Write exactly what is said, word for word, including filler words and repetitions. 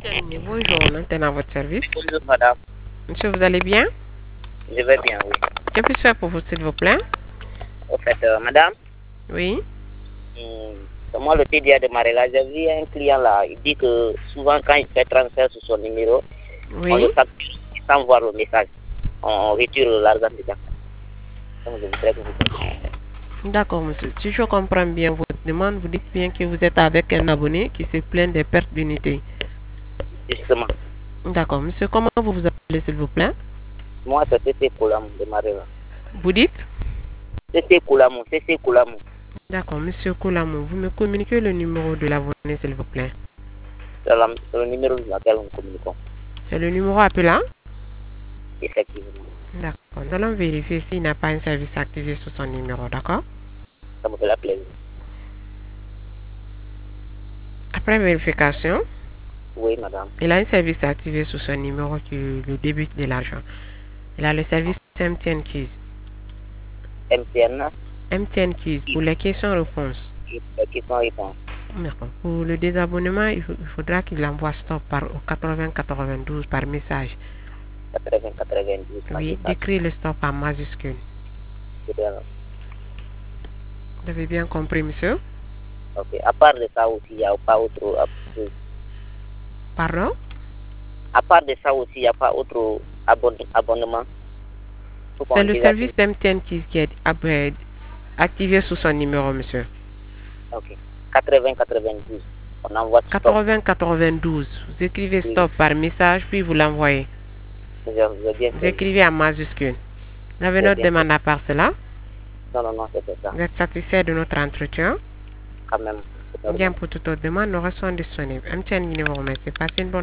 Bonjour, maintenant à votre service. Bonjour madame, Monsieur, vous allez bien? je vais bien, oui. Que puis-je faire pour vous, s'il vous plaît? Au fait, euh, madame, Oui. hum, c'est moi le T D A de Marella, j'ai vu un client là, il dit que souvent quand il fait transfert sur son numéro, on Oui. le facture sans voir le message. On, on retire l'argent dedans. Donc je voudrais que vous fassiez. D'accord, monsieur. Si je comprends bien votre demande, vous dites bien que vous êtes avec un abonné qui se plaint des pertes d'unité. Justement, D'accord, monsieur. Comment vous vous appelez, s'il vous plaît? moi c'est C C Koulamou de Marella. Vous dites? C C Koulamou, C C Koulamou. D'accord, monsieur Koulamou. Vous me communiquez le numéro de l'abonné, s'il vous plaît. C'est la- c'est le numéro sur lequel nous communiquons, C'est le numéro appelant? effectivement. D'accord. Nous allons vérifier s'il n'a pas un service activé sur son numéro, d'accord? Ça me fait la plaisir. Après vérification, Oui, madame. il a un service activé sur son numéro qui lui débite de l'argent. Il a le service M T N Keys. M T N, M T N Keys pour les questions-réponses. question-réponse. D'accord. Pour le désabonnement, il, faut- il faudra qu'il envoie stop par au quatre-vingts quatre-vingt-douze par message. quatre-vingts quatre-vingt-douze. Oui, décrit le stop en majuscule. C'est bien. Vous avez bien compris, monsieur? Ok. À part de ça aussi, il n'y a pas autre chose. Pardon? À part de ça aussi, il n'y a pas autre abonne- abonnement. Faut qu'on C'est le dise service à- M T N Keys qui est ab- euh, activé sous son numéro, monsieur. Ok. quatre-vingts quatre-vingt-douze. On envoie stop. quatre-vingts quatre-vingt-douze. Vous écrivez Oui. stop par message, puis vous l'envoyez. Je, je bien Vous fait. écrivez en majuscule. Vous avez J'ai notre bien demande à part cela? Non, non, non, c'est ça. Vous êtes satisfait de notre entretien? Quand même. C'est normal. Bien, pour toute autre demande, nous restons disponibles. M T N numéro, merci. Passez une bonne